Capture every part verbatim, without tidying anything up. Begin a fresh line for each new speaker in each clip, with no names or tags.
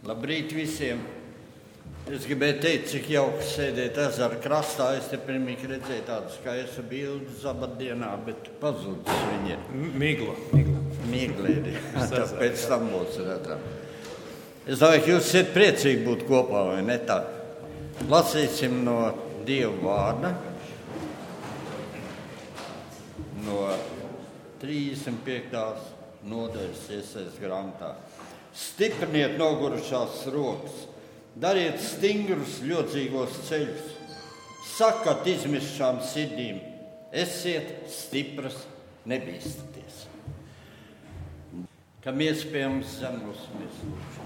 Labrīt visiem! Es gribēju teikt, cik jauki sēdēt ezera krastā. Es te pirmīgi redzēju tādu skaistu bildi Zabaddienā, bet pazudis viņa.
Migla. Migla.
Miglēdi. Tāpēc tam būs redzam. Es domāju, ka jūs esat priecīgi būt kopā, vai ne tā? Lasīsim no Dieva vārda. No trīsdesmit piektās nodaļas Iesajas grāmatā. Stipriniet nogurušās rokas, dariet stingrus ļodzīgos ceļus, sakat izmišķām sirdīm, esiet stipras, nebīstaties. Kam iespējams zemosimies lūkšanu.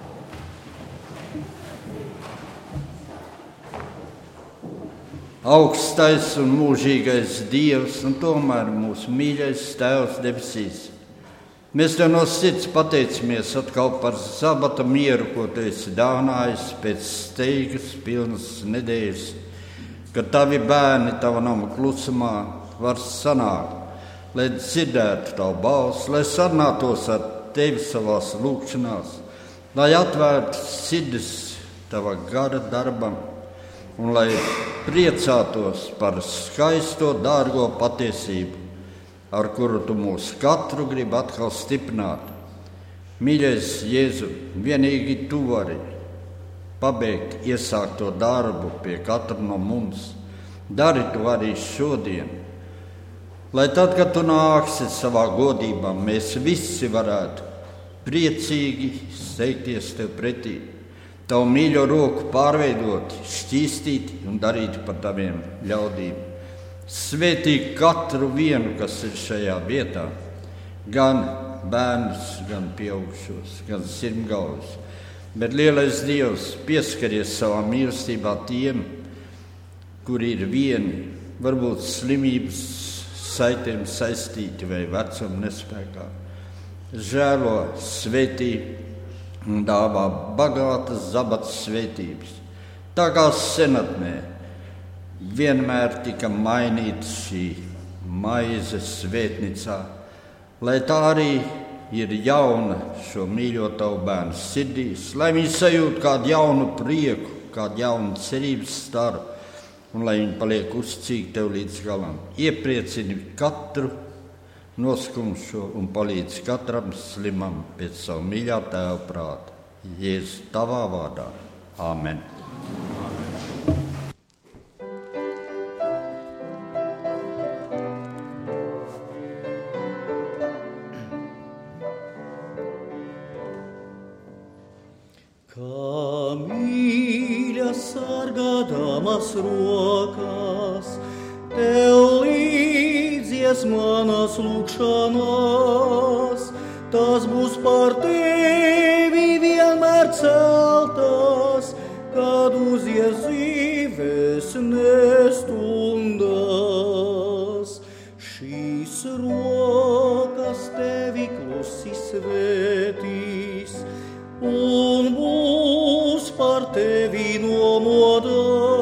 Augstais un mūžīgais Dievs un tomēr mūsu mīļais Tēvs debesīs. Mēs Tev no sirds pateicamies atkal par sabata mieru, ko Tu esi dāvinājis pēc steigas pilnas nedēļas, kad Tavi bērni Tava nama klusumā var sanākt, lai dzirdētu Tavu balsi, lai sarunātos ar Tevi savās lūkšanās, lai atvērtu sirdis Tava gara darbam un lai priecātos par skaisto, dārgo patiesību, ar kuru Tu mūs katru gribi atkal stiprināt. Mīļais Jēzu, vienīgi Tu vari pabeigt iesākto darbu pie katra no mums. Dari to arī šodien, lai tad, kad Tu nāksi savā godībā, mēs visi varētu priecīgi steigties Tev pretī, Tavu mīļo roku pārveidot, šķīstīt un darīt par Taviem ļaudīm. Svētī katru vienu, kas ir šajā vietā, gan bērnus, gan pieaugušos, gan sirmgalvus. Bet lielais Dievs, pieskaries savā mīlestībā tiem, kuri ir vieni, varbūt slimības saitēm saistīti vai vecuma nespēkā. Žēlo, svētī un dāvā bagātas zabatas svētības. Tā kā senatnē vienmēr tika mainīta šī maize svētnicā, lai tā arī ir jauna šo mīļo Tavu bērnu sirdīs, lai viņi sajūt kādu jaunu prieku, kādu jaunu cerības staru, un lai viņi paliek uzticīgi Tev līdz galam. Iepriecini katru noskumušo un palīdz katram slimam pēc savu mīļā Tēva prāta. Jēzus Tavā vārdā. Āmen.
Kā mīļas sargādamas rokas, Tev līdzies manas lūkšanas, tas būs par Tevi vienmēr celtas, kad uzies dzīves nestundas. Šīs rokas Tevi klusi svētīs, un būs par Tevi nomodā.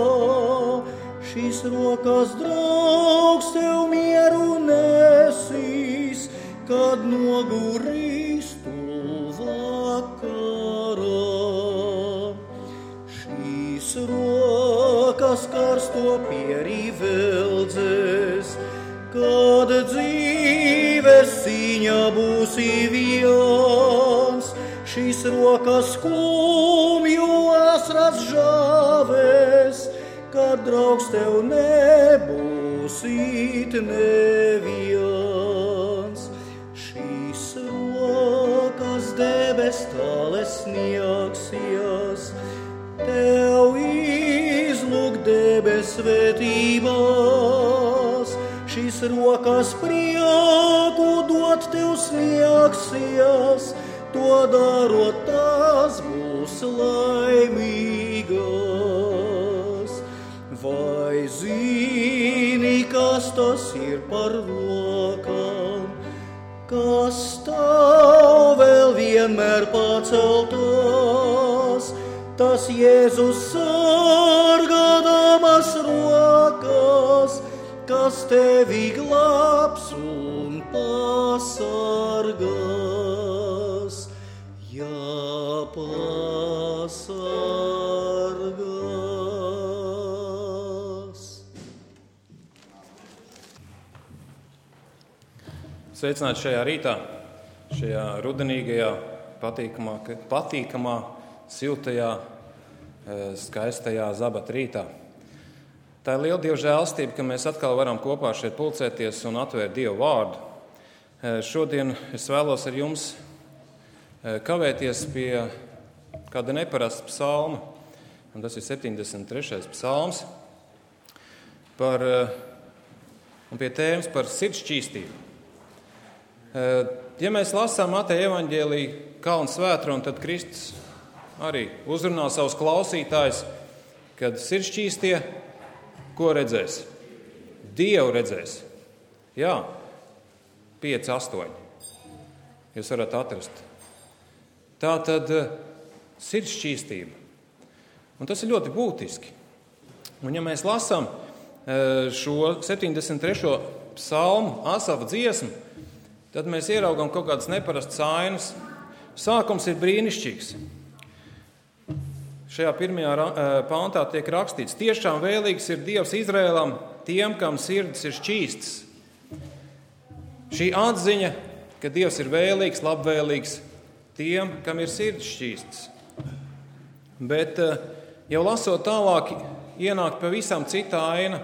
Šīs rokas draugs Tev mieru nesīs, kad nogurīs tu vakarā. Šīs rokas karsto pierī veldzēs, kad dzīves cīņa būsi viens. Šīs rokas skumju asras žāvēs, kad draugs Tev nebūs it neviens. Šīs rokas debes tāles sniegsies, Tev izlūk debes svētībās. Šīs rokas prieku dot Tev sniegsies, to darot tās būs laimīgas. Vai zini, kas tas ir par rokām, kas stāv vēl vienmēr paceltās? Tas Jēzus sargādamas rokas, kas Tevi glābs un pasargās. Jā, pasargās.
Sveicināti šajā rītā, šajā rudenīgajā, patīkamā, patīkamā siltajā, skaistajā zabata rītā. Tā ir liela Dieva žēlastība, ka mēs atkal varam kopā šeit pulcēties un atvērt Dievu vārdu. Šodien es vēlos ar jums kavēties pie kāda neparasta psalma, un tas ir septiņdesmit trešais psalms, par, un pie tēmas par sirdsšķīstību. Ja mēs lasām Mateja evaņģēliju Kalnu svētkroni, tad Kristus arī uzrunā savus klausītājus, kad sirdsšķīstie, ko redzēs? Dievu redzēs. Jā, pieci, astoņi. Jūs varat atrast. Tā tad sirdsšķīstība. Un tas ir ļoti būtiski. Un ja mēs lasām šo septiņdesmit trešo psalmu, Asafa dziesmu, tad mēs ieraugam kaut kādas neparastas ainas. Sākums ir brīnišķīgs. Šajā pirmajā pāntā tiek rakstīts: tiešām vēlīgs ir Dievs Izrēlam, tiem, kam sirds ir šķīstas. Šī atziņa, ka Dievs ir vēlīgs, labvēlīgs tiem, kam ir sirds šķīstas. Bet jau lasot tālāk, ienāk pavisam cita aina.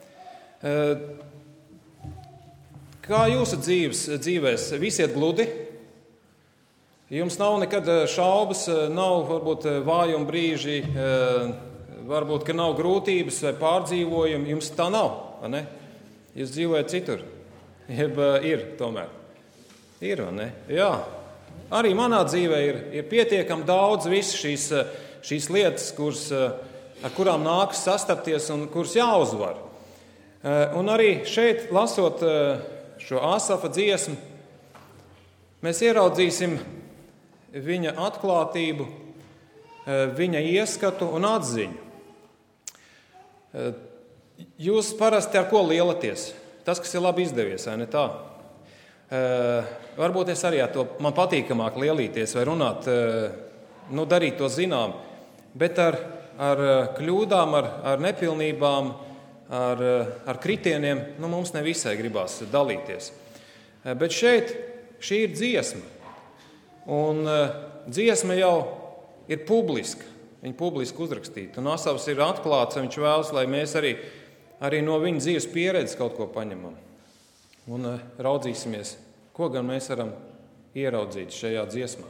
Kā jūsu dzīves, dzīvēs? Visi iet gludi? Jums nav nekad šaubas, nav varbūt vājuma brīži, varbūt, ka nav grūtības vai pārdzīvojumi. Jums tā nav, vai ne? Jūs dzīvojat citur. Jeb ir tomēr. Ir, vai ne? Jā. Arī manā dzīvē ir, ir pietiekami daudz visas šīs, šīs lietas, kuras, ar kurām nākas sastapties un kuras jāuzvar. Un arī šeit, lasot šo Asafa dziesmu, mēs ieraudzīsim viņa atklātību, viņa ieskatu un atziņu. Jūs parasti ar ko lielaties? Tas, kas ir labi izdevies, vai ne tā? Varbūt es arī ar to man patīkamāk lielīties vai runāt, nu, darīt to zinām, bet ar, ar kļūdām, ar, ar nepilnībām, ar, ar kritieniem, nu, mums nevisai gribās dalīties. Bet šeit šī ir dziesma. Un dziesma jau ir publiska, viņa publiski uzrakstīta. Un Asafs ir atklāts, viņš vēlas, lai mēs arī, arī no viņa dzīves pieredzes kaut ko paņemam. Un raudzīsimies, ko gan mēs varam ieraudzīt šajā dziesmā.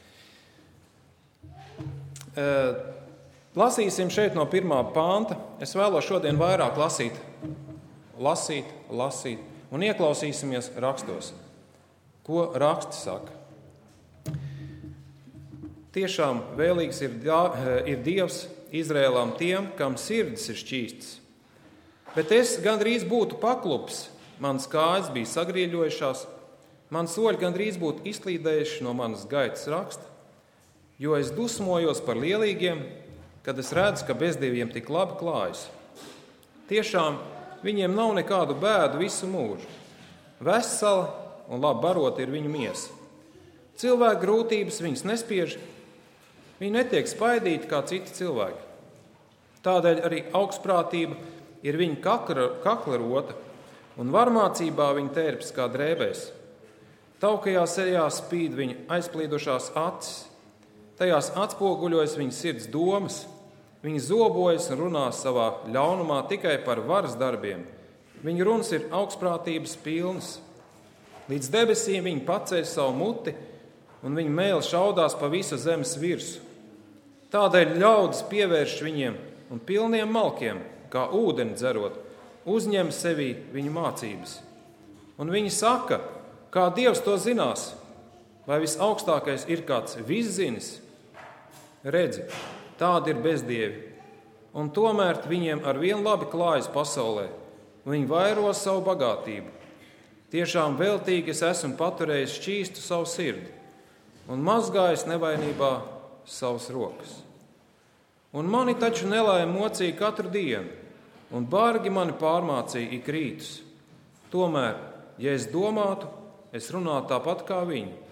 Lasīsim šeit no pirmā panta. Es vēlos šodien vairāk lasīt, lasīt, lasīt un ieklausīsimies rakstos. Ko raksti saka? Tiešām vēlīgs ir, ir Dievs Izrēlam tiem, kam sirds ir šķīstas. Bet es gandrīz būtu paklupis, mans kājas bija sagrieļojušās, man soļi gandrīz būtu izklīdējuši no manas gaitas raksta, jo es dusmojos par lielīgiem, kad es redzu, ka bezdieviem tik labi klājas. Tiešām viņiem nav nekādu bēdu visu mūžu. Vesela un labi barota ir viņu miesa. Cilvēku grūtības viņus nespiež, viņi netiek spaidīti kā citi cilvēki. Tādēļ arī augstprātība ir viņa kakla, kakla rota, un varmācībā viņa tērps kā drēbēs. Taukajā sejā spīd viņa aizplīdušās acis, tajās atspoguļojas viņa sirds domas, viņa zobojas un runā savā ļaunumā tikai par varas darbiem. Viņa runas ir augstprātības pilnas. Līdz debesīm viņa paceļ savu muti, un viņa mēle šaudās pa visu zemes virsu. Tādēļ ļaudis pievērš viņiem un pilniem malkiem, kā ūdeni dzerot, uzņem sevī viņu mācības. Un viņi saka, kā Dievs to zinās, vai visaugstākais ir kāds viszinis? Redzi, tādi ir bezdievi, un tomēr viņiem ar vien labi klājas pasaulē, un viņi vairo savu bagātību. Tiešām veltīgi es esmu paturējis šķīstu savu sirdi un mazgājis nevainībā savas rokas. Un mani taču nelaime mocīja katru dienu, un bargi mani pārmācīja ik rītus. Tomēr, ja es domātu, es runātu tāpat kā viņi.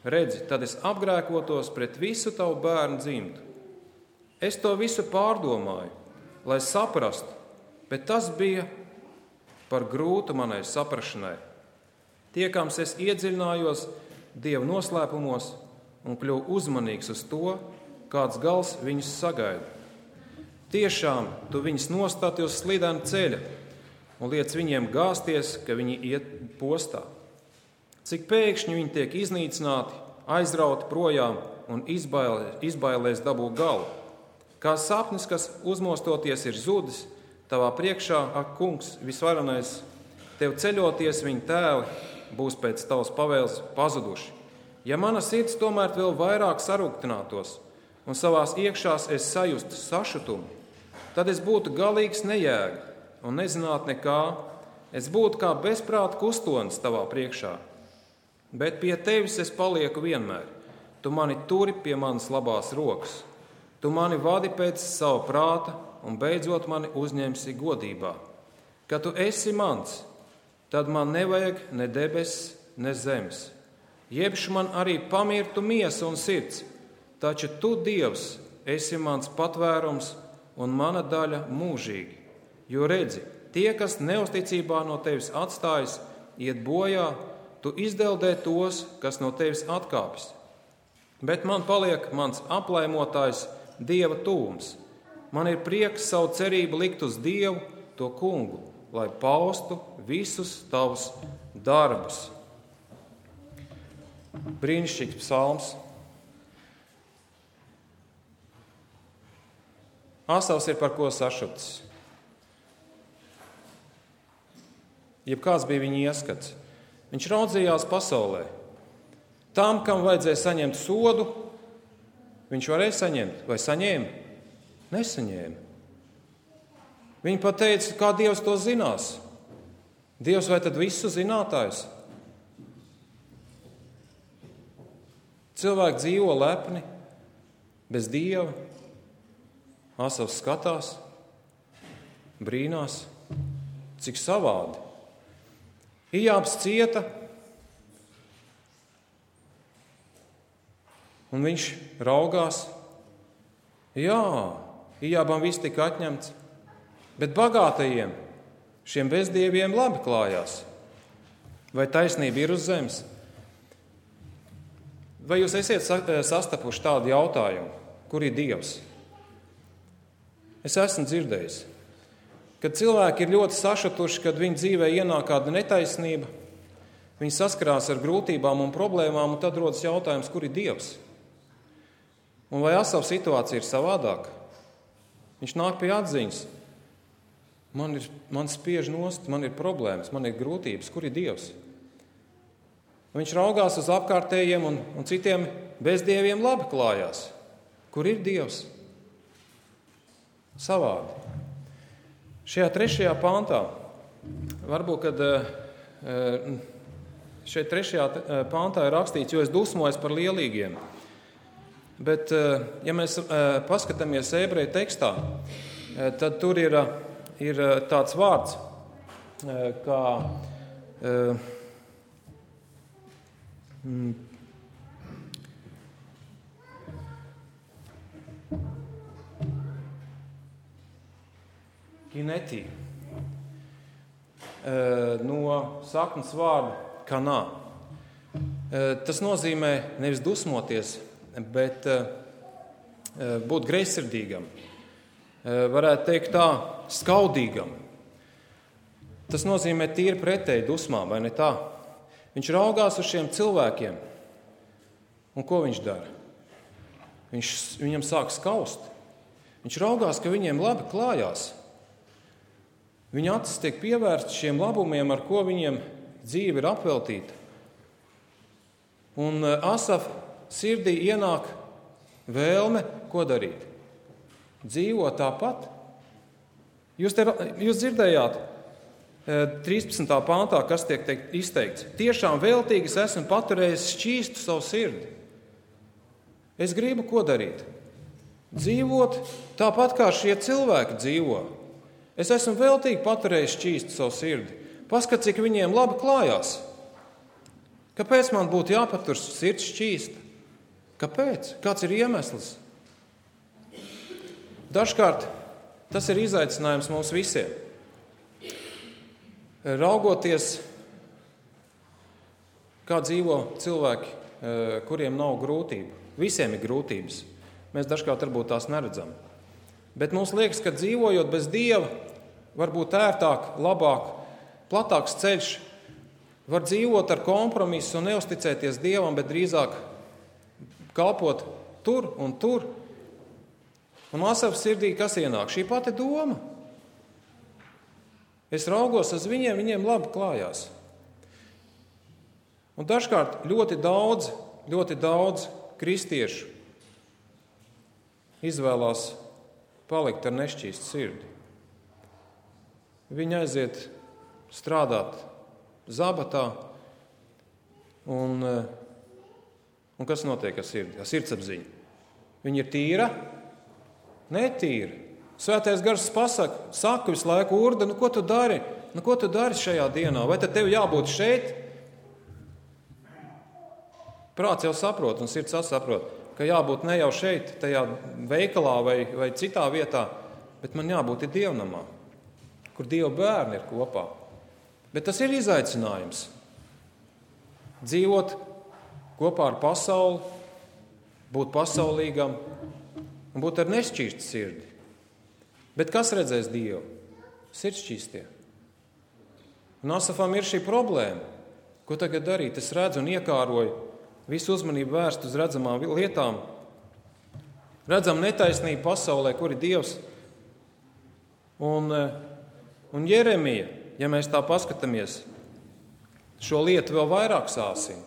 redzi, tad es apgrēkotos pret visu tavu bērnu dzimtu. Es to visu pārdomāju, lai saprastu, bet tas bija par grūtu manai saprašanai. Tiekams es iedziļinājos Dieva noslēpumos un kļuvu uzmanīgs uz to, kāds gals viņus sagaida. Tiešām tu viņus nostāti uz slidena ceļa un liec viņiem gāzties, ka viņi iet postā. Cik pēkšņi viņi tiek iznīcināti, aizrauti projām un izbailē, izbailēs dabū galu. Kā sapnis, kas uzmostoties ir zudis, tavā priekšā, ak, kungs, visvarenais, tev ceļoties viņa tēli būs pēc tavas pavēles pazuduši. Ja mana sirds tomēr vēl vairāk sarūktinātos un savās iekšās es sajustu sašutumu, tad es būtu galīgs nejēga un nezinātu nekā, es būtu kā bezprāta kustonis tavā priekšā. Bet pie tevis es palieku vienmēr. Tu mani turi pie manas labās rokas. Tu mani vadi pēc sava prāta un beidzot mani uzņemsi godībā. Kad tu esi mans, tad man nevajag ne debesis, ne zemes. Jebšu man arī pamirtu miesa un sirds, taču tu, Dievs, esi mans patvērums un mana daļa mūžīgi. Jo redzi, tie, kas neusticībā no tevis atstājas, iet bojā, tu izdeldē tos, kas no tevis atkāpjas. Bet man paliek mans aplaimotājs Dieva tūms. Man ir prieks savu cerību likt uz Dievu, to kungu, lai paustu visus tavus darbus. Brīnišķīgs psalms. Asavs ir par ko sašutis. Jebkāds bija viņa ieskats. Viņš raudzījās pasaulē. Tam, kam vajadzēja saņemt sodu, viņš varēja saņemt vai saņēma? Nesaņēma. Viņi pat teica, kā Dievs to zinās. Dievs vai tad visu zinātājs? Cilvēki dzīvo lepni, bez Dieva. Asavs skatās, brīnās, cik savādi. Ijābs cieta, un viņš raugās. Jā, Ijābam viss tika atņemts, bet bagātajiem, šiem bezdieviem labi klājās. Vai taisnība ir uz zemes? Vai jūs esiet sastapuši tādu jautājumu, kur ir Dievs? Es esmu dzirdējis, kad cilvēki ir ļoti sašutuši, kad viņu dzīvē ienāk kāda netaisnība, viņi saskarās ar grūtībām un problēmām, un tad rodas jautājums, kur ir Dievs? Un vai Asavs situācija ir savādāka? Viņš nāk pie atziņas. Man, ir, man spiež nost, man ir problēmas, man ir grūtības, kur ir Dievs? Un viņš raugās uz apkārtējiem un, un citiem bezdieviem labi klājās. Kur ir Dievs? Savādi. Šajā trešajā pāntā, varbūt, kad šeit trešajā pāntā ir rakstīts, jo es dusmojos par lielīgiem. Bet, ja mēs paskatāmies ebreju tekstā, tad tur ir, ir tāds vārds, kā mm, kinetī, no saknes vārda kanā. Tas nozīmē nevis dusmoties, bet būt greizsirdīgam. Varētu teikt tā, skaudīgam. Tas nozīmē tīri pretēji dusmām, vai ne tā? Viņš raugās uz šiem cilvēkiem. Un ko viņš dara? Viņš, viņam sāk skaust. Viņš raugās, ka viņiem labi klājās. Viņa acis tiek pievērstas šiem labumiem, ar ko viņiem dzīve ir apveltīta. Un Asaf sirdī ienāk vēlme, ko darīt? Dzīvot tāpat. Jūs, te, jūs dzirdējāt trīspadsmitā pāntā, kas tiek teikt, izteikts. Tiešām veltīgi es esmu paturējis šķīstu savu sirdi. Es gribu ko darīt? Dzīvot tāpat, kā šie cilvēki dzīvo. Es esmu veltīgi paturējis šķīstu savu sirdi. Paskat, cik viņiem labi klājās. Kāpēc man būtu jāpatur sirds šķīsta? Kāpēc? Kāds ir iemesls? Dažkārt tas ir izaicinājums mums visiem. Raugoties, kā dzīvo cilvēki, kuriem nav grūtību. Visiem ir grūtības. Mēs dažkārt varbūt tās neredzam. Bet mums liekas, ka dzīvojot bez Dieva, var būt ērtāk, labāk, platāks ceļš. Var dzīvot ar kompromisu un neusticēties Dievam, bet drīzāk kalpot tur un tur. Un asap sirdī, kas ienāk? Šī pati doma. Es raugos uz viņiem, viņiem labi klājās. Un dažkārt ļoti daudz, ļoti daudz kristiešu izvēlās palikt ar nešķīstu sirdi. Viņi aiziet strādāt zabatā, un, un kas notiek ar sirdi, ar sirdsapziņu? Viņa ir tīra? Netīra. Svētais Gars pasaka, saka visu laiku, Urda, nu ko tu dari? Nu ko tu dari šajā dienā? Vai tad tev jābūt šeit? Prāts jau saprot un sirds saprot, ka jābūt ne jau šeit, tajā veikalā vai, vai citā vietā, bet man jābūt ir dievnamā, kur Dieva bērni ir kopā. Bet tas ir izaicinājums. Dzīvot kopā ar pasauli, būt pasaulīgam un būt ar nešķīstu sirdi. Bet kas redzēs Dievu? Sirdšķīstie. Un Asafam ir šī problēma. Ko tagad darīt? Es redzu un iekāroju visu uzmanību vērst uz redzamām lietām. Redzam netaisnību pasaulē, kur ir Dievs. Un, un Jeremija, ja mēs tā paskatāmies, šo lietu vēl vairāk sāsim.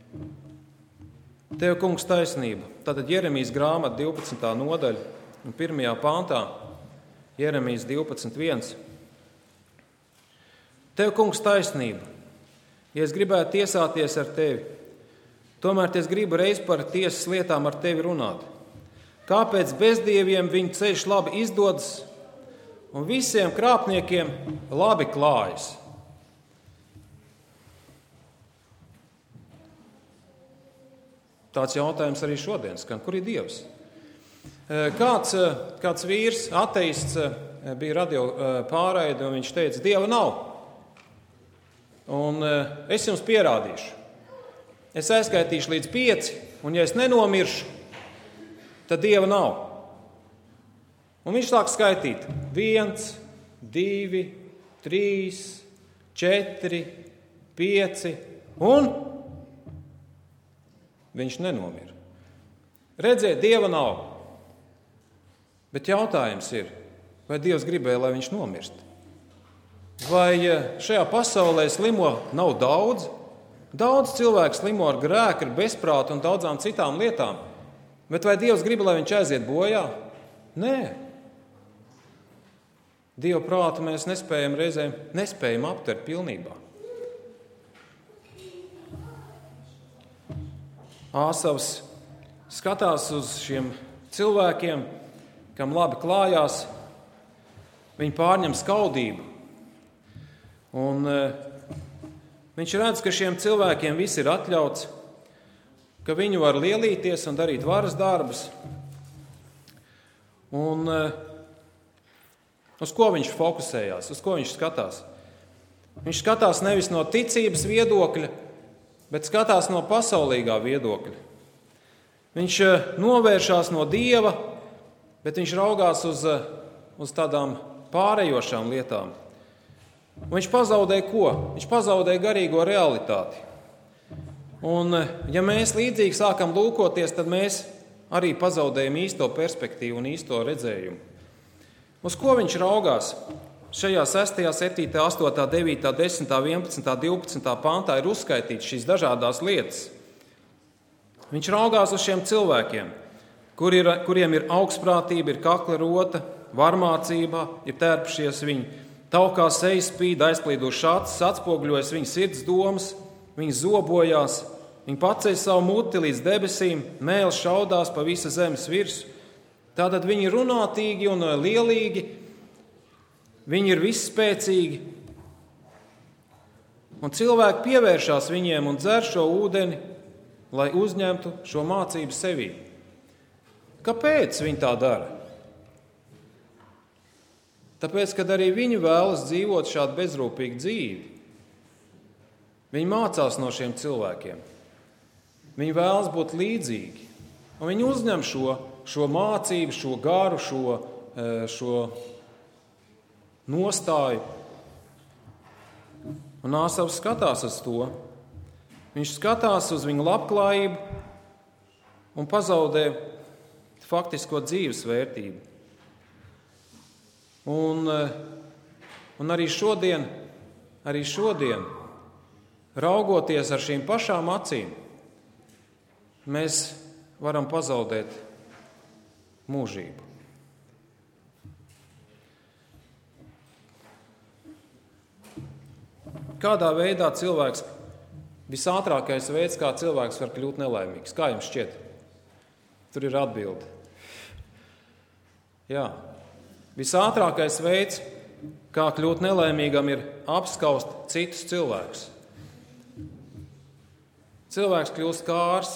Tev, kungs, taisnība. Tātad Jeremijas grāmata divpadsmitā nodaļa un pirmajā pāntā. Jeremijas divpadsmit viens. Tev, kungs, taisnība. Ja es gribētu tiesāties ar tevi, tomēr es gribu reiz par tiesas lietām ar tevi runāt. Kāpēc bezdieviem viņu ceļš labi izdodas un visiem krāpniekiem labi klājas? Tāds jautājums arī šodien skan. Kur ir Dievs? Kāds, kāds vīrs, ateists, bija radio pārraide, un viņš teica, Dieva nav. Un es jums pierādīšu. Es aizskaitīšu līdz pieci, un ja es nenomiršu, tad Dieva nav. Un viņš sāk skaitīt. Viens, divi, trīs, četri, pieci, un viņš nenomira. Redziet, Dieva nav. Bet jautājums ir, vai Dievs gribēja, lai viņš nomirst? Vai šajā pasaulē slimo nav daudz? Daudz cilvēku slimo ar grēku, ar bezprātu un daudzām citām lietām. Bet vai Dievs grib, lai viņš aiziet bojā? Nē. Dieva prātu mēs nespējam reizēm, nespējam aptvert pilnībā. Āsavs skatās uz šiem cilvēkiem, kam labi klājās, viņi pārņem skaudību. Un uh, viņš redz, ka šiem cilvēkiem viss ir atļauts, ka viņi var lielīties un darīt varas darbus. Un uh, uz ko viņš fokusējās, uz ko viņš skatās? Viņš skatās nevis no ticības viedokļa, bet skatās no pasaulīgā viedokļa. Viņš uh, novēršās no Dieva, bet viņš raugās uz, uz tādām pārējošām lietām. Un viņš pazaudēja ko? Viņš pazaudēja garīgo realitāti. Un, ja mēs līdzīgi sākam lūkoties, tad mēs arī pazaudējam īsto perspektīvu un īsto redzējumu. Uz ko viņš raugās? Šajā sestajā, septītajā, astotajā, devītajā, desmitajā, vienpadsmitajā, divpadsmitajā pantā ir uzskaitīts šīs dažādās lietas. Viņš raugās uz šiem cilvēkiem, Kur ir, kuriem ir augstprātība, ir kakla rota, varmācība, ir tērpušies viņi, taukā sejas spīd, aizplīduši acis, atspogļojas viņa sirds domas, viņi zobojās, viņi paceļ savu muti līdz debesīm, mēls šaudās pa visa zemes virsu. Tātad viņi ir runātīgi un lielīgi, viņi ir visspēcīgi. Un cilvēki pievēršās viņiem un dzer šo ūdeni, lai uzņemtu šo mācību sevī. Kāpēc viņi tā dara? Tāpēc, kad arī viņi vēlas dzīvot šādu bezrūpīgu dzīvi. Viņi mācās no šiem cilvēkiem. Viņi vēlas būt līdzīgi. Un viņi uzņem šo, šo mācību, šo garu, šo, šo nostāju. Un Āsavs skatās uz to. Viņš skatās uz viņu labklājību un pazaudē faktisko dzīves vērtību. Un, un arī šodien, arī šodien, raugoties ar šīm pašām acīm, mēs varam pazaudēt mūžību. Kādā veidā cilvēks, visātrākais veids, kā cilvēks var kļūt nelaimīgs? Kā jums šķiet? Tur ir atbilde. Jā. Visātrākais veids, kā kļūt nelaimīgam, ir apskaust citus cilvēkus. Cilvēks kļūst kārs.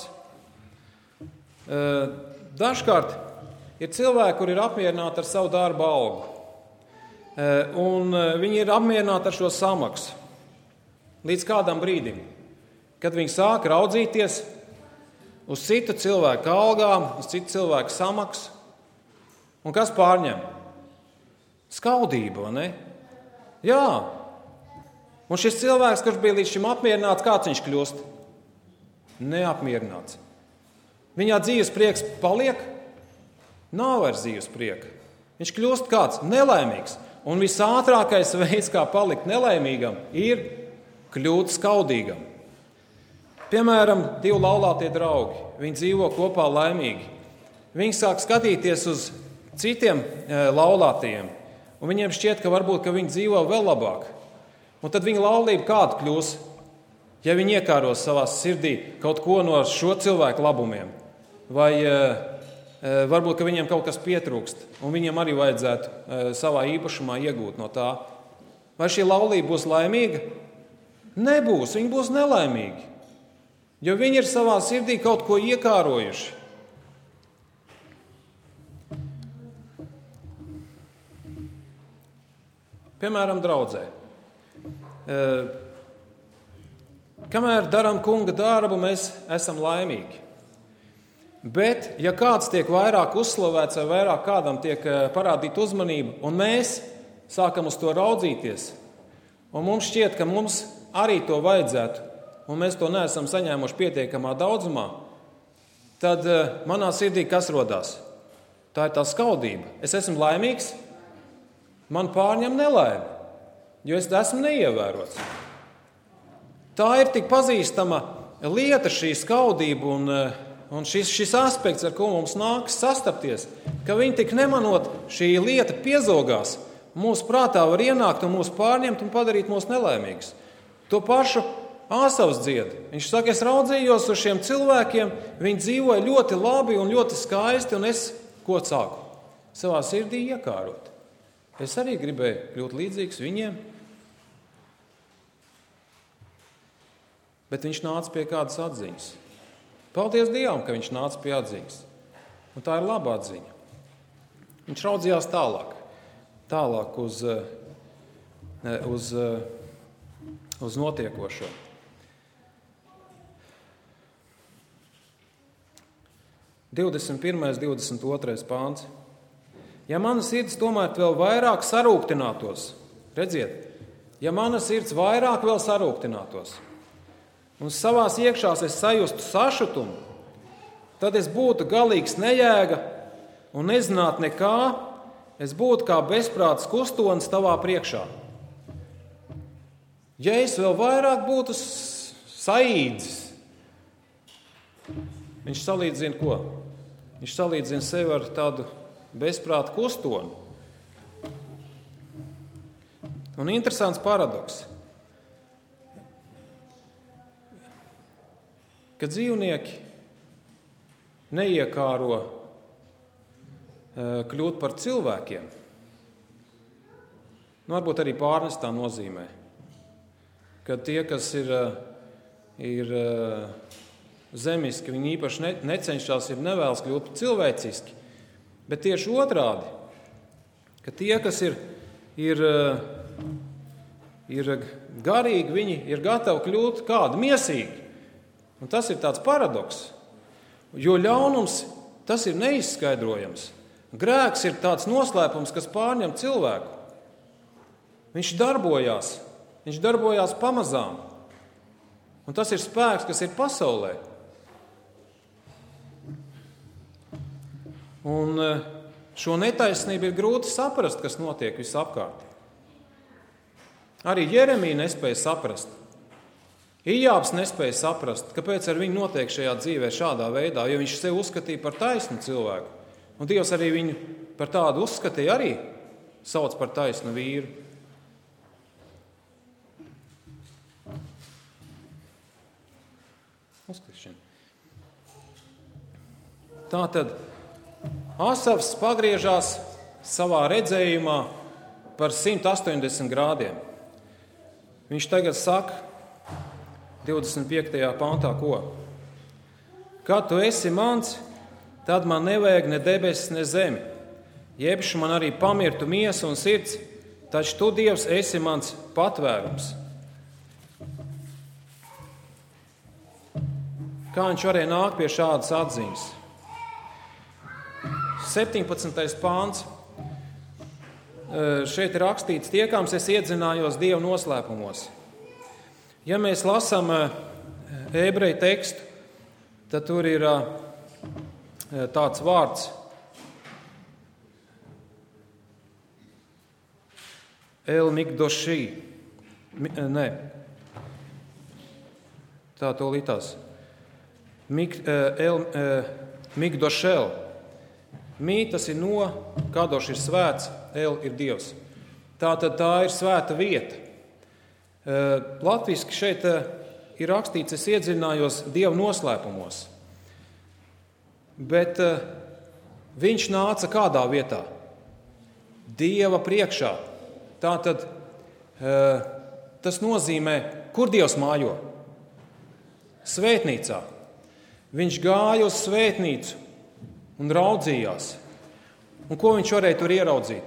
Dažkārt ir cilvēki, kuri ir apmierināti ar savu darba algu. Un viņi ir apmierināti ar šo samaksu. Līdz kādam brīdim, kad viņi sāk raudzīties uz citu cilvēku algām, uz citu cilvēku samaksu. Un kas pārņem? Skaudība, ne? Jā. Un šis cilvēks, kurš bija līdz šim apmierināts, kāds viņš kļūst? Neapmierināts. Viņā dzīves prieks paliek? Nav vairs dzīves prieka. Viņš kļūst kāds nelaimīgs. Un visātrākais veids, kā palikt nelaimīgam, ir kļūt skaudīgam. Piemēram, divi laulātie draugi. Viņi dzīvo kopā laimīgi. Viņi sāk skatīties uz citiem laulātajiem. Un viņiem šķiet, ka varbūt ka viņi dzīvo vēl labāk. Un tad viņa laulība kāda kļūs, ja viņi iekāros savā sirdī kaut ko no šo cilvēku labumiem. Vai e, varbūt ka viņiem kaut kas pietrūkst, un viņiem arī vajadzētu e, savā īpašumā iegūt no tā. Vai šī laulība būs laimīga? Nebūs, viņi būs nelaimīgi. Jo viņi ir savā sirdī kaut ko iekārojuši. Piemēram, draudzē. Kamēr darām kunga darbu, mēs esam laimīgi. Bet, ja kāds tiek vairāk uzslavēts vai vairāk kādam tiek parādīta uzmanība, un mēs sākam uz to raudzīties, un mums šķiet, ka mums arī to vajadzētu, un mēs to neesam saņēmuši pietiekamā daudzumā, tad manā sirdī kas rodās? Tā ir tā skaudība. Es esmu laimīgs, man pārņem nelaime, jo es esmu neievērots. Tā ir tik pazīstama lieta, šī skaudība un, un šis, šis aspekts, ar ko mums nākas sastapties, ka viņi tik nemanot šī lieta piezogās, mūsu prātā var ienākt un mūs pārņemt un padarīt mūs nelaimīgus. To pašu Āsavs dzied. Viņš saka, es raudzījos uz šiem cilvēkiem, viņi dzīvoja ļoti labi un ļoti skaisti, un es ko sāku? Savā sirdī iekārot. Es arī gribēju kļūt līdzīgs viņiem, bet viņš nāca pie kādas atziņas. Paldies Dievam, ka viņš nāca pie atziņas. Un tā ir laba atziņa. Viņš raudzījās tālāk, tālāk uz, uz, uz notiekošo. divdesmit pirmais, divdesmit otrais pāns. Ja mana sirds tomēr vēl vairāk sarūktinātos, redziet, ja mana sirds vairāk vēl sarūktinātos, un savās iekšās es sajustu sašutumu, tad es būtu galīgs nejēga un nezinātu nekā, es būtu kā bezprāts kustonis tavā priekšā. Ja es vēl vairāk būtu saīdzis, viņš salīdzina ko? Viņš salīdzina sevi ar tādu bezprāta kustoni. Un interesants paradoks, ka dzīvnieki neiekāro kļūt par cilvēkiem. Nu, varbūt arī pārnestā nozīmē. ka tie, kas ir, ir zemiski, viņi īpaši ne, necenšas, ir nevēlas kļūt cilvēciski, bet tieši otrādi, ka tie, kas ir, ir, ir garīgi, viņi ir gatavi kļūt kādi miesīgi. Un tas ir tāds paradoks, jo ļaunums tas ir neizskaidrojams. Grēks ir tāds noslēpums, kas pārņem cilvēku. Viņš darbojās, viņš darbojās pamazām. Un tas ir spēks, kas ir pasaulē. Un šo netaisnību ir grūti saprast, kas notiek visapkārt. Arī Jeremija nespēja saprast. Ijābs nespēja saprast, kāpēc ar viņu notiek šajā dzīvē šādā veidā, jo viņš sev uzskatīja par taisnu cilvēku. Un Dievs arī viņu par tādu uzskatīja, arī sauc par taisnu vīru. Uzskatšana. Tātad Asafs pagriežās savā redzējumā par simt astoņdesmit grādiem. Viņš tagad saka divdesmit piektajā pantā, ko? Kad tu esi mans, tad man nevajag ne debesis, ne zemi. Jebšu man arī pamirtu miesa un sirds, taču tu, Dievs, esi mans patvērums. Kā viņš varēja nākt pie šādas atziņas? septiņpadsmitais pāns. Šeit ir rakstīts, tiekams es iedzinājos Dieva noslēpumos. Ja mēs lasām ebreju tekstu, tad tur ir tāds vārds El Mikdošī. Nē, tā to litās. Mik, El Mikdošel. Mī tas ir no, Kadoš ir svēts, El ir Dievs. Tātad tā ir svēta vieta. Latviski šeit ir rakstīts, es iedzinājos Dieva noslēpumos. Bet viņš nāca kādā vietā? Dieva priekšā. Tātad tas nozīmē, kur Dievs mājo? Svētnīcā. Viņš gāja uz svētnīcu un raudzījās. Un ko viņš varēja tur ieraudzīt?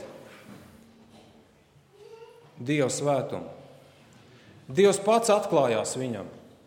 Dieva svētumu. Dievs pats atklājās viņam.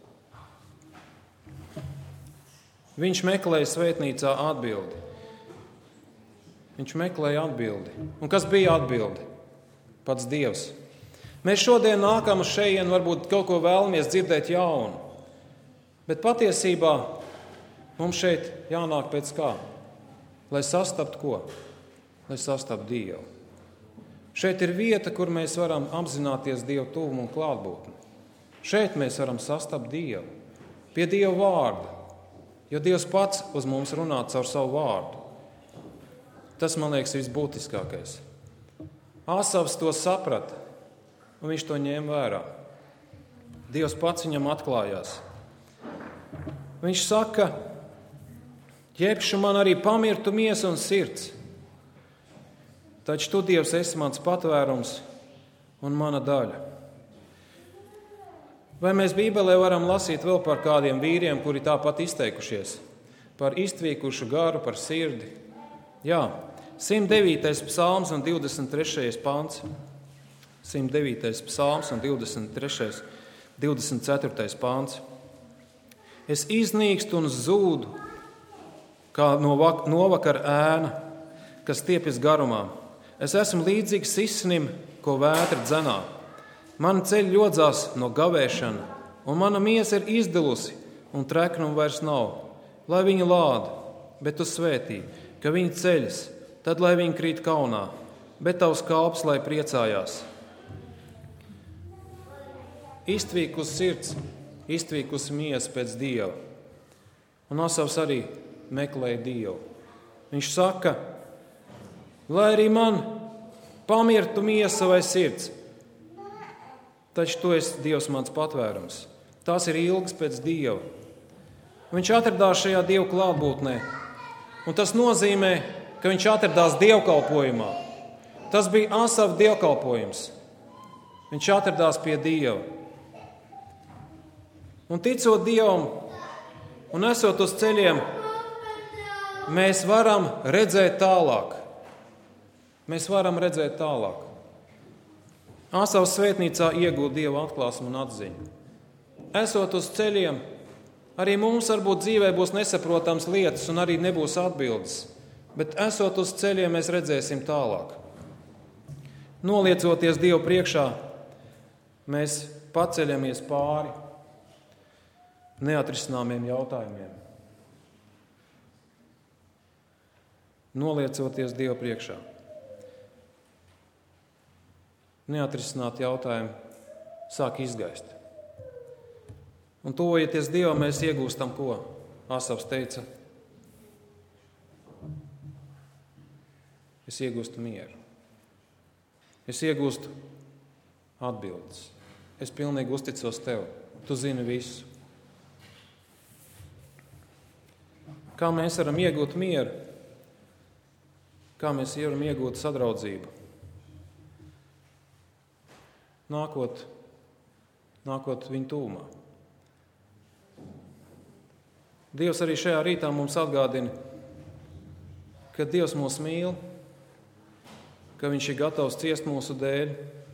Viņš meklēja svētnīcā atbildi. Viņš meklēja atbildi. Un kas bija atbildi? Pats Dievs. Mēs šodien nākam uz šejienu, varbūt kaut ko vēlamies dzirdēt jaunu. Bet patiesībā mums šeit jānāk pēc kā? Lai sastaptu ko? Lai sastaptu Dievu. Šeit ir vieta, kur mēs varam apzināties Dieva tuvumu un klātbūtni. Šeit mēs varam sastapt Dievu, pie Dieva vārda, jo Dievs pats uz mums runā caur savu vārdu. Tas, man liekas, visbūtiskākais. Asafs to saprata, un viņš to ņēma vērā. Dievs pats viņam atklājās. Viņš saka, ķepšu man arī pamirtu miesa un sirds. Taču tu, Dievs, esi mans patvērums un mana daļa. Vai mēs Bībelē varam lasīt vēl par kādiem vīriem, kuri tāpat izteikušies? Par iztvīkušu garu, par sirdi. Jā, simt devītais psalms un divdesmit trešais pants. simt devītais psalms un divdesmit trešais, divdesmit ceturtais pants. Es iznīkstu un zūdu, kā no novakara ēna, kas stiepjas garumā. Es esmu līdzīgs sisnim, ko vētra dzenā. Mana ceļa ļodzās no gavēšana, un mana miesa ir izdilusi, un treknuma vairs nav. Lai viņa lāda, bet tu svētī, ka viņa ceļas, tad lai viņa krīt kaunā, bet tavs kalps, lai priecājās. Iztvīkus sirds, iztvīkus miesa pēc Dieva. Un Asafs arī meklēja Dievu. Viņš saka, lai arī man pamirtu miesa vai sirds, taču tu esi Dievs mans patvērums. Tās ir ilgas pēc Dieva. Viņš atradās šajā Dieva klātbūtnē. Un tas nozīmē, ka viņš atradās dievkalpojumā. Tas bija Asafs dievkalpojums. Viņš atradās pie Dieva. Un ticot Dievam un esot uz ceļiem, mēs varam redzēt tālāk. Mēs varam redzēt tālāk. Āsavas svētnīcā iegūt Dieva atklāsmu un atziņu. Esot uz ceļiem, arī mums varbūt dzīvē būs nesaprotams lietas un arī nebūs atbildes, bet esot uz ceļiem, mēs redzēsim tālāk. Noliecoties Dievu priekšā, mēs paceļamies pāri neatrisināmiem jautājumiem. Noliecoties Dievu priekšā. Neatrisināti jautājumi sāk izgaist. Un tuvojoties Dievam, mēs iegūstam ko? Asavs teica, es iegūstu mieru. Es iegūstu atbildes. Es pilnīgi uzticos tev. Tu zini visu. Kā mēs varam iegūt mieru? Kā mēs varam iegūt sadraudzību? Nākot, nākot viņa tūmā. Dievs arī šajā rītā mums atgādina, ka Dievs mūs mīl, ka Viņš ir gatavs ciest mūsu dēļ,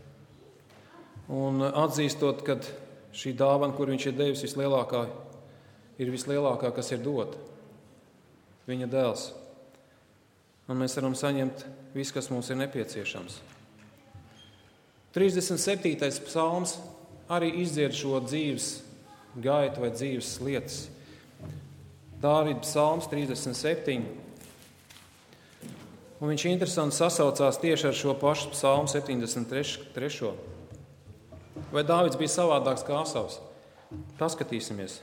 un atzīstot, ka šī dāvana, kur Viņš ir devis, vislielākā, ir vislielākā, kas ir dota. Viņa dēls. Un mēs varam saņemt visu, kas mums ir nepieciešams. trīsdesmit septītais psalms arī izdzied šo dzīves gaitu vai dzīves lietas. Dāvida psalms trīsdesmit septiņi. Un viņš interesanti sasaucās tieši ar šo pašu psalmu septiņdesmit trešo. Vai Dāvids bija savādāks kā Asavs? Paskatīsimies.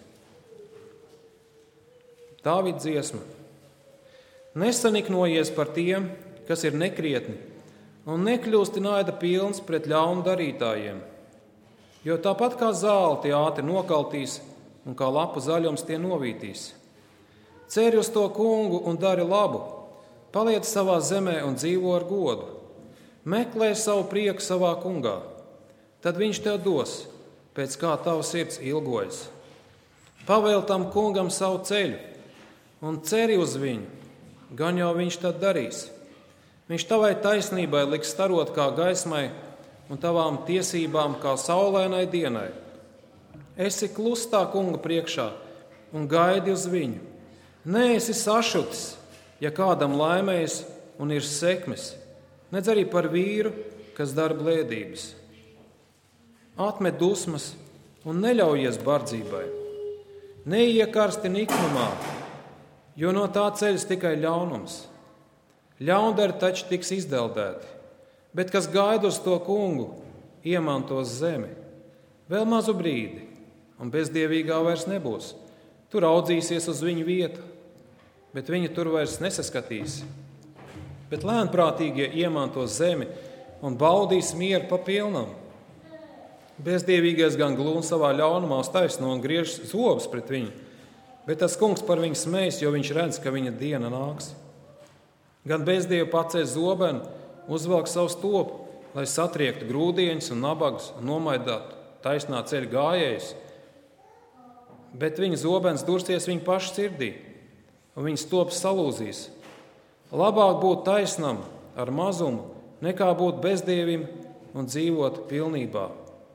Dāvida dziesma. Nesaniknojies par tiem, kas ir nekrietni, un nekļūsti naida pilns pret ļaunu darītājiem, jo tāpat kā zāli tie ātri nokaltīs, un kā lapu zaļums tie novītīs. Ceri uz to kungu un dari labu, paliec savā zemē un dzīvo ar godu. Meklē savu prieku savā kungā, tad viņš tev dos, pēc kā tava sirds ilgojas. Pavēl tam kungam savu ceļu un ceri uz viņu, gan jau viņš tad darīs. Viņš tavai taisnībai liks starot kā gaismai un tavām tiesībām kā saulainai dienai. Esi klustā kunga priekšā un gaidi uz viņu. Neesi sašutis, ja kādam laimējas un ir sekmes, nedz arī par vīru, kas dara blēdības. Atmet dusmas un neļaujies bardzībai. Neiekarsti niknumā, jo no tā ceļas tikai ļaunums. Ļaundari taču tiks izdeldēti, bet kas gaida uz to kungu, iemantos zemi. Vēl mazu brīdi, un bezdievīgā vairs nebūs. Tur audzīsies uz viņu vietu, bet viņi tur vairs nesaskatīs. Bet lēnprātīgie iemantos zemi un baudīs mieru pa pilnam. Bezdievīgais gan glūn savā ļaunumā uz taisno un griež zobus pret viņu, bet tas kungs par viņu smējas, jo viņš redz, ka viņa diena nāks. Gan bezdievi pacēs zobenu, uzvelk savu stopu, lai satriektu grūdieņus un nabagus un nomaidātu taisnā ceļa gājējus. Bet viņa zobens dursies viņa paša sirdī, un viņa stops salūzīs. Labāk būt taisnam ar mazumu, nekā būt bezdievim un dzīvot pilnībā.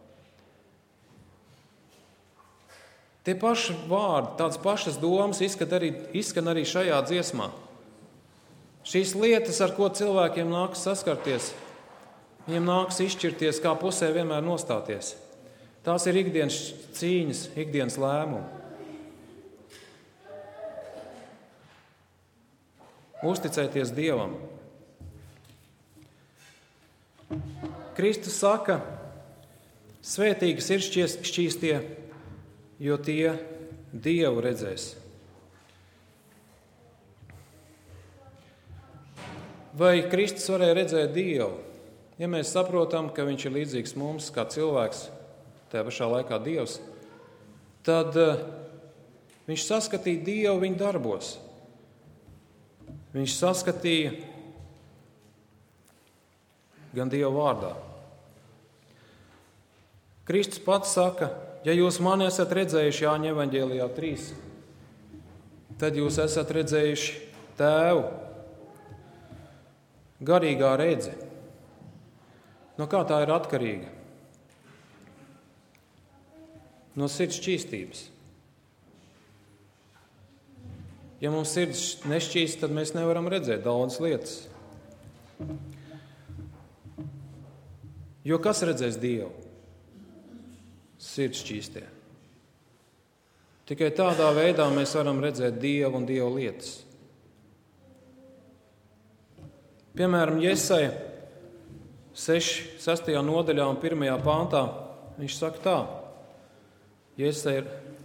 Tie paši vārdi, tādas pašas domas izskan arī, izskan arī šajā dziesmā. Šīs lietas, ar ko cilvēkiem nāks saskarties, viņiem nāks izšķirties, kā pusē vienmēr nostāties. Tās ir ikdienas cīņas, ikdienas lēmumi. Uzticēties Dievam. Kristus saka, svētīgas ir šķīstie, jo tie Dievu redzēs. Vai Kristus varēja redzēt Dievu? Ja mēs saprotam, ka viņš ir līdzīgs mums kā cilvēks, tajā pašā laikā Dievs, tad uh, viņš saskatīja Dievu viņa darbos. Viņš saskatīja gan Dieva vārdā. Kristus pats saka, ja jūs mani esat redzējuši Jāņa evaņģēlijā trīs, tad jūs esat redzējuši Tēvu. Garīgā redze. No kā tā ir atkarīga? No sirds šķīstības. Ja mums sirds nešķīst, tad mēs nevaram redzēt daudzas lietas. Jo kas redzēs Dievu? Sirds šķīstie. Tikai tādā veidā mēs varam redzēt Dievu un Dieva lietas. Piemēram, Jesaja sestajā nodaļā un pirmajā pāntā viņš saka tā. Jesaja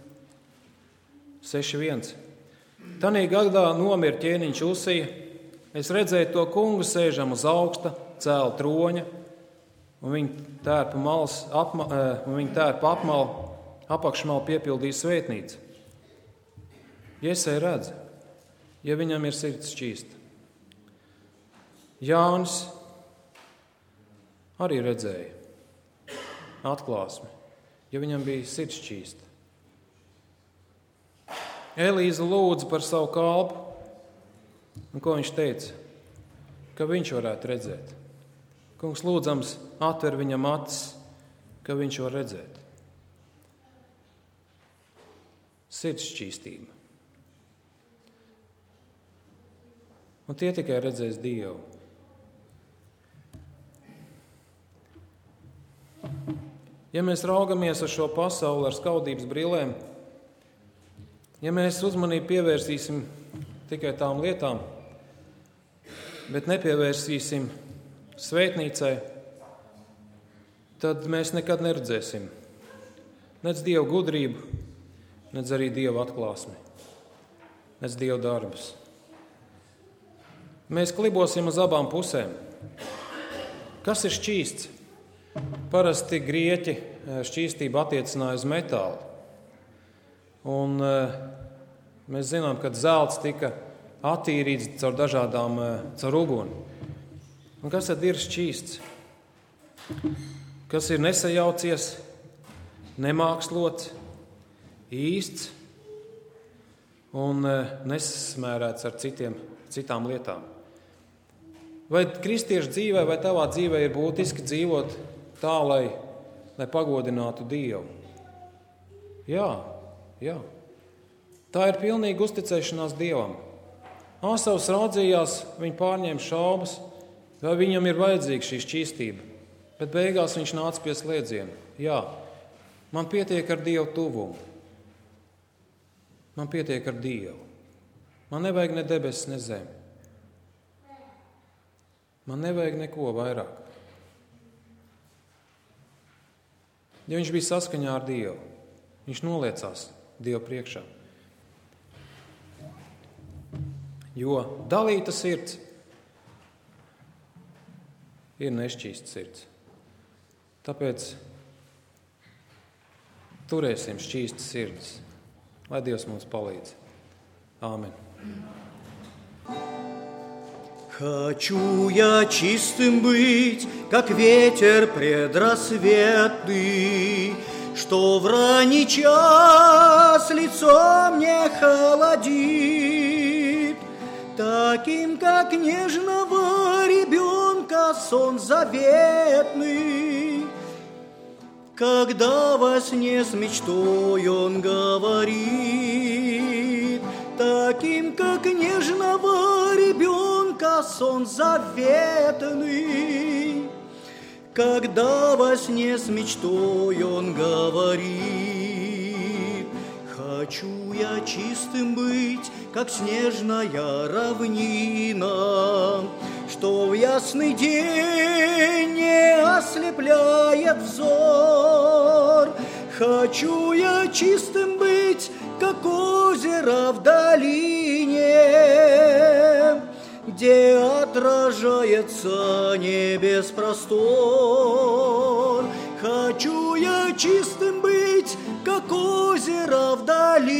seši viens. Tanī gadā nomira ķēniņš Usija. Es redzēju to kungu sēžam uz augsta, cēla troņa, un viņa tērpa malas, apma, un viņa tērpa apmalu, apakšmalu piepildīja svētnīca. Jesaja redz, ja viņam ir sirds šķīsta. Jānis arī redzēja atklāsmi, ja viņam bija sirds šķīsta. Elīza lūdza par savu kalpu, un ko viņš teica? Ka viņš varētu redzēt. Kungs lūdzams atver viņam acis, ka viņš var redzēt. Sirds šķīstība. Un tie tikai redzēs Dievu. Ja mēs raugamies uz šo pasauli ar skaudības brillēm, ja mēs uzmanību pievērsīsim tikai tām lietām, bet nepievērsīsim svētnīcai, tad mēs nekad neredzēsim nec Dieva gudrību, nec arī Dieva atklāsmi, nec Dieva darbus. Mēs klibosim uz abām pusēm. Kas ir šķīsts? Parasti grieķi šķīstību attiecināja uz metālu. Un mēs zinām, ka zelts tika attīrīts caur dažādām, caur uguni. Un kas tad ir šķīsts? Kas ir nesajaucies, nemākslots, īsts un nesasmērēts ar citiem, citām lietām? Vai kristiešu dzīvē, vai tavā dzīvē ir būtiski dzīvot tā, lai, lai pagodinātu Dievu? Jā, jā. Tā ir pilnīga uzticēšanās Dievam. Āsavs raudzījās, viņa pārņēma šaubas, vai viņam ir vajadzīga šī šķīstība. Bet beigās viņš nāca pie slēdziena. Jā, man pietiek ar Dievu tuvumu. Man pietiek ar Dievu. Man nevajag ne debesis, ne zemi. Man nevajag neko vairāk. Ja viņš bija saskaņā ar Dievu, viņš noliecās Dievu priekšā. Jo dalīta sirds ir nešķīsta sirds. Tāpēc turēsim šķīstas sirds, lai Dievs mums palīdz. Āmen.
Хочу я чистым быть, как ветер предрассветный, что в ранний час лицо мне холодит, таким, как нежного ребенка сон заветный, когда во сне с мечтой он говорит, таким, как нежного ребенка сон заветный, когда во сне с мечтой он говорит. Хочу я чистым быть, как снежная равнина, что в ясный день не ослепляет взор. Хочу я чистым быть, как озеро в долине, где отражается небес простор. Хочу я чистым быть, как озеро в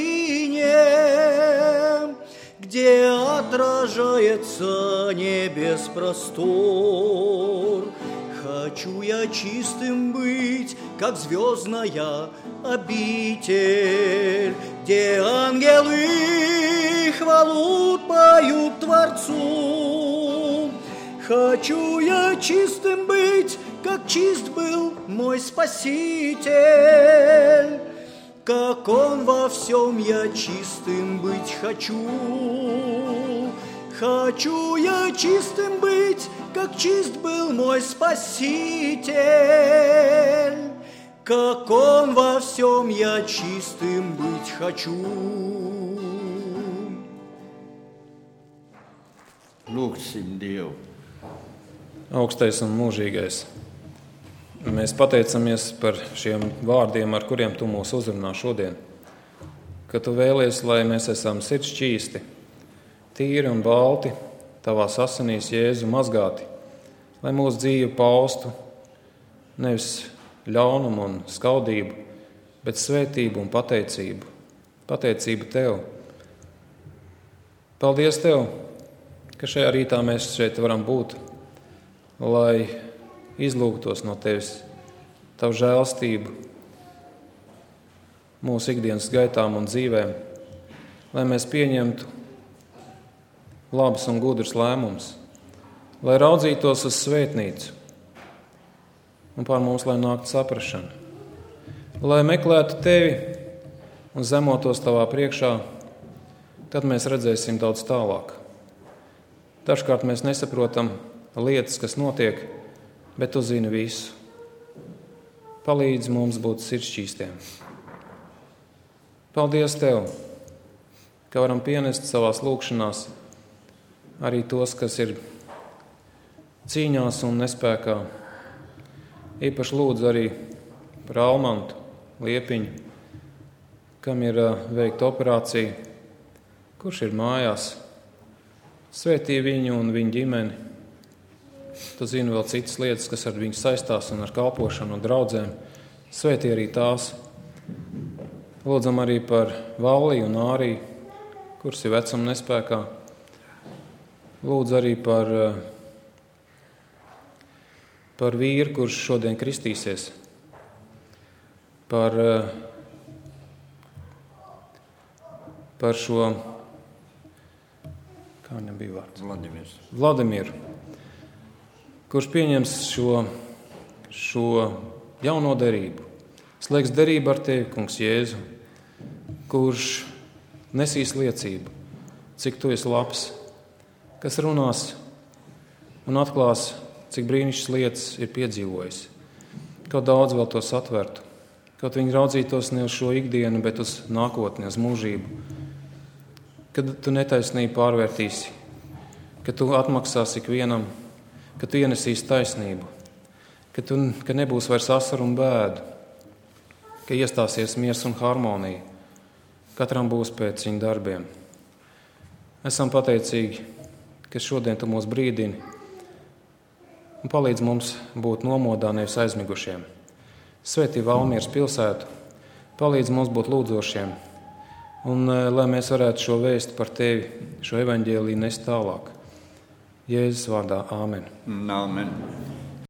долине, где отражается небес простор. Хочу я чистым быть, как звездная обитель, где ангелы хвалу поют Творцу. Хочу я чистым быть, как чист был мой Спаситель, как Он во всем я чистым быть хочу. Хочу я чистым быть, как чист был мой Спаситель, как Он во всем я чистым быть хочу.
Lūksim Dievu.
Augstais un mūžīgais, mēs pateicamies par šiem vārdiem, ar kuriem Tu mūs uzrunā šodien, ka Tu vēlies, lai mēs esam sirds šķīsti, tīri un balti, Tavās asinīs Jēzu mazgāti, lai mūsu dzīve paustu nevis ļaunumu un skaudību, bet svētību un pateicību. Pateicību Tev. Paldies Tev, ka šajā rītā mēs šeit varam būt, lai izlūgtos no Tevis Tavu žēlstību mūsu ikdienas gaitām un dzīvēm, lai mēs pieņemtu labus un gudrus lēmumus, lai raudzītos uz svētnīcu un pār mums, lai nāktu saprašana, lai meklētu Tevi un zemotos Tavā priekšā, tad mēs redzēsim daudz tālāk. Dažkārt mēs nesaprotam lietas, kas notiek, bet Tu zini visu. Palīdzi mums būt sirdšķīstiem. Paldies Tev, ka varam pienest savās lūgšanās arī tos, kas ir cīņās un nespēkā. Īpaši lūdzu arī par Almantu Liepiņu, kam ir veikta operācija, kurš ir mājās. Svētī viņu un viņa ģimeni. Tu zini vēl citas lietas, kas ar viņu saistās un ar kalpošanu un draudzēm. Svētī arī tās. Lūdzam arī par Valliju un Āriju, kuras ir vecuma nespēkā. Lūdzu arī par, par vīru, kurš šodien kristīsies. Par, par šo, kā viņam bija vārds?
Vladimirs.
Vladimiru, kurš pieņems šo, šo jauno derību. Slēgs derību ar Tevi, Kungs Jēzu, kurš nesīs liecību, cik Tu esi labs, kas runās un atklās, cik brīnišķīgas lietas ir piedzīvojis. Kaut daudz vēl to satvertu, kaut viņi raudzītos ne uz šo ikdienu, bet uz nākotni, uz mūžību. Kad Tu netaisnību pārvērtīsi, ka Tu atmaksāsi ikvienam, ka Tu ienesīsi taisnību, ka, tu, ka nebūs vairs asaru un bēdu, ka iestāsies miers un harmonija, katram būs pēc viņa darbiem. Esam pateicīgi, ka šodien Tu mūs brīdini un palīdz mums būt nomodā, nevis aizmigušiem. Svētī Valmieras pilsētu, palīdz mums būt lūdzošiem, un lai mēs varētu šo vēstu par Tevi, šo evaņģēliju nest tālāk. Jēzus vārdā, āmen.
Āmen.